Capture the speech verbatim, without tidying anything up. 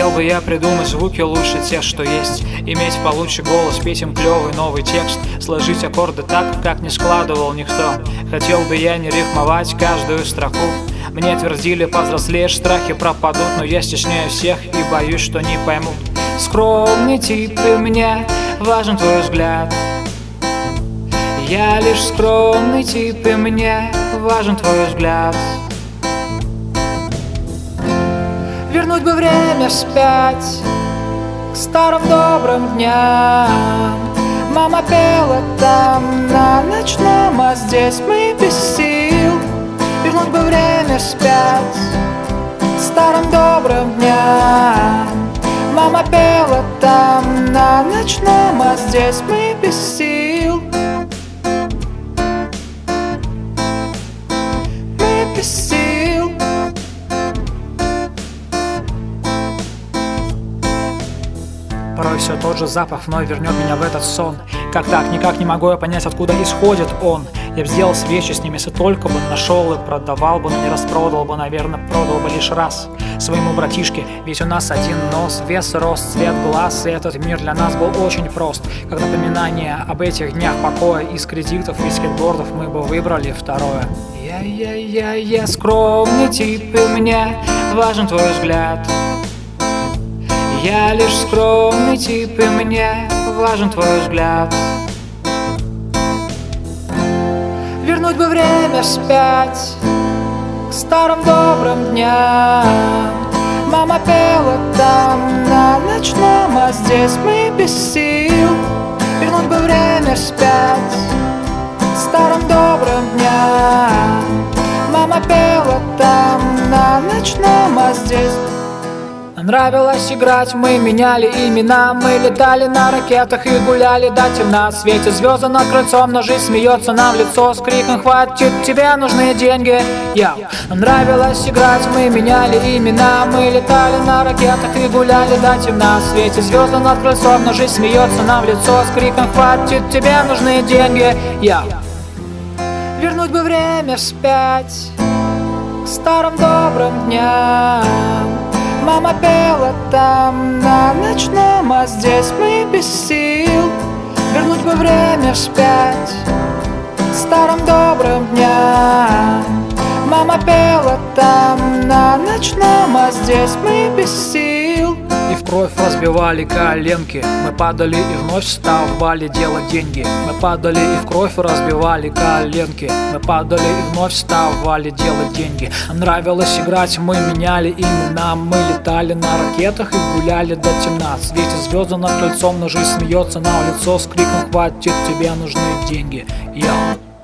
Хотел бы я придумать звуки лучше тех, что есть, иметь получше голос, петь им клевый новый текст, сложить аккорды так, как не складывал никто. Хотел бы я не рифмовать каждую строку. Мне твердили, повзрослеешь, страхи пропадут, но я стесняю всех и боюсь, что не поймут. Скромный тип, и мне важен твой взгляд. Я лишь скромный тип, и мне важен твой взгляд. Вернуть бы время вспять к старым добрым дням. Мама пела там на ночном, а здесь мы без сил. Вернуть бы время вспять к старым добрым дням. Мама пела там на ночном, а здесь мы без сил. Мы без сил. Порой все тот же запах вновь вернет меня в этот сон. Как так? Никак не могу я понять, откуда исходит он. Я б сделал свечи с ним, если только бы нашел и продавал бы, но не распродал бы, наверное, продал бы лишь раз своему братишке. Ведь у нас один нос, вес, рост, цвет глаз, и этот мир для нас был очень прост. Как напоминание об этих днях покоя, из кредитов и скейтбордов мы бы выбрали второе. Я-я-я-я скромный тип, и мне важен твой взгляд. Я лишь скромный тип, и мне важен твой взгляд. Вернуть бы время вспять к старым добрым дням. Мама пела там на ночном, а здесь мы без сил. Вернуть бы время вспять к старым добрым дням. Мама пела там на ночном, а здесь... Нравилось играть, мы меняли имена. Мы летали на ракетах и гуляли до темна. Светят звезды над крыльцом, но жизнь смеется нам в лицо с криком: хватит, тебе нужны деньги. Я. Нравилось играть, мы меняли имена. Мы летали на ракетах и гуляли до темна. Светят звезды над крыльцом, но жизнь смеется нам в лицо с криком: хватит, тебе нужны деньги. Я. Вернуть бы время вспять к старым добрым дням. Мама пела там на ночном, а здесь мы без сил. Вернуть бы время вспять к старым добрым дням. Мама пела там на ночном, а здесь мы без сил. И в кровь разбивали коленки, мы падали и вновь вставали делать деньги. Мы падали и в кровь разбивали коленки, мы падали и вновь вставали делать деньги. Нравилось играть, мы меняли имена. Мы летали на ракетах и гуляли до темна. Светят звезды над крыльцом, но жизнь смеется нам в лицо с криком: хватит, тебе нужны деньги. Я.